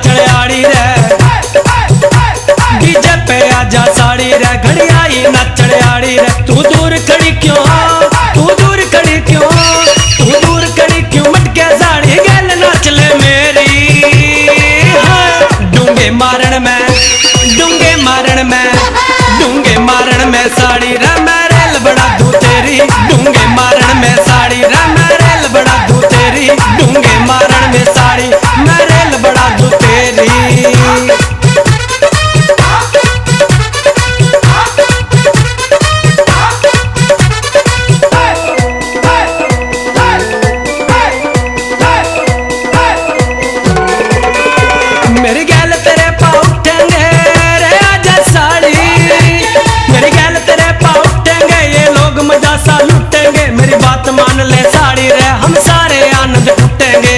नाचने आड़ी रे, डीजे पे आजा साड़ी रे, घड़ी आई नाचने आड़ी रे। तू दूर खड़ी क्यों, तू दूर खड़ी क्यों, तू दूर खड़ी क्यों, मटके साड़ी गल नाच ले मेरी। डूंगे मारण में, डूंगे मारण में, डूंगे मारण में साड़ी रे मैं रेल बड़ा दूं तेरी। डूंगे मारण में साड़ी रे मैं रेल बड़ा दूं तेरी। डूंगे मारण में साड़ी मैं रेल बड़ा दूं तेरी। मेरी गैल तेरे पाँव उठेंगे रे आजा साड़ी, मेरी गैल तेरे पाँव उठेंगे, ये लोग मजा सा लुटेंगे। मेरी बात मान ले साड़ी रे हम सारे आनंद उठेंगे।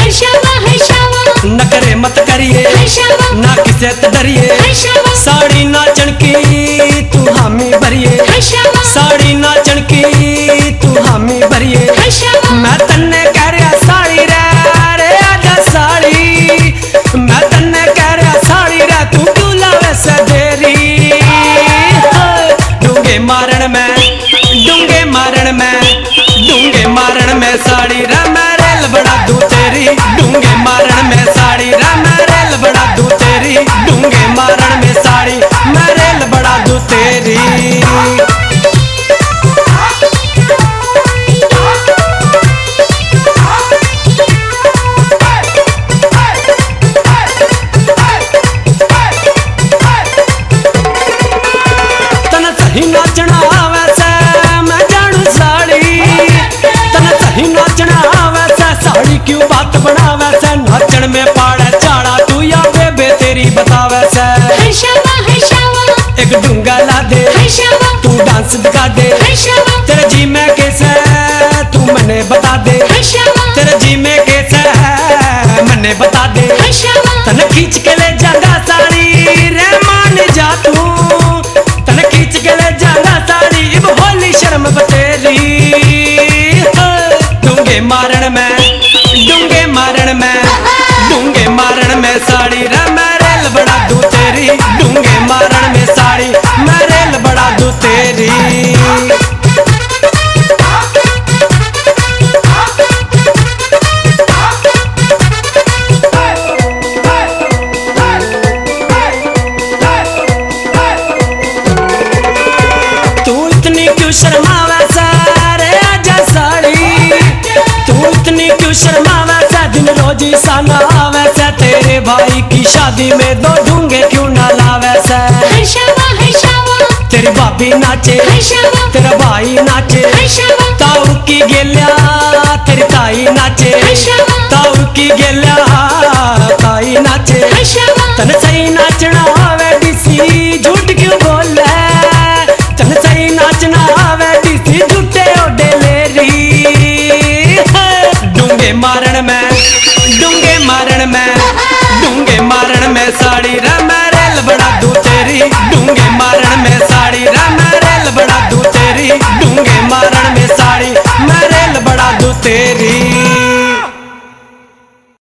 न करे मत करिए ना किसे ते डरिए, साड़ी नाचन की तू हामी भरिए, साड़ी नाचन की तू हामी भरिए। मैं तन्ने कह रहा साड़ी रे आजा साड़ी, मैं तन्ने कह रहा साड़ी रे तू क्यों लावे से देरी। डूंगे मारण में, डूंगे मारण में, डूंगे मारण में साड़ी रे मैं रेल बड़ा दूं तेरी। डूंगे मारण में साड़ी रे मैं रेल बड़ा दूं तेरी। डूंगे मारण में साड़ी मैं रेल बड़ा दूं तेरी। नाचना वैसे मैं जानू साड़ी, तने सही नाचना वैसे, साड़ी क्यों बात बना वैसे। नाचन में पाड़े चाड़ा तू या बेबे तेरी बता वैसे। एक डूंगा ला दे तू डांस दिखा दे, तेरे जी में कैसे तू मने बता दे, तेरे जी में कैसे मने बता दे। तने खींच के ले जागा साड़ी रे मान जा तू, तने खींच के ले जागा साड़ी इब होली शर्म बतेरी। डूंगे मारण में, डूंगे मारण में, डूंगे मारण में साड़ी रे मैं रेल बड़ा दूं तेरी। डूंगे मारण में साड़ी मैं रेल बड़ा दूं तेरी। शर्मावे सारे आजा साड़ी, तू इतनी क्यों शर्मावे सा, दिन रोज साना आवे सा। तेरे भाई की शादी में दो डूंगे क्यों ना लावे सा। तेरी भाभी नाचे तेरा भाई नाचे, ताऊ की गेल्या तेरी ताई नाचे, ताऊ की गेल्या ताई नाचे। तने सही नाचना आवे डीसी झूठ क्यों बोले, तने सही नाचना आवे डीसी झूठे ओडे लेरी। डूंगे मारण में, डूंगे मारण में, डूंगे मारण में साड़ी रे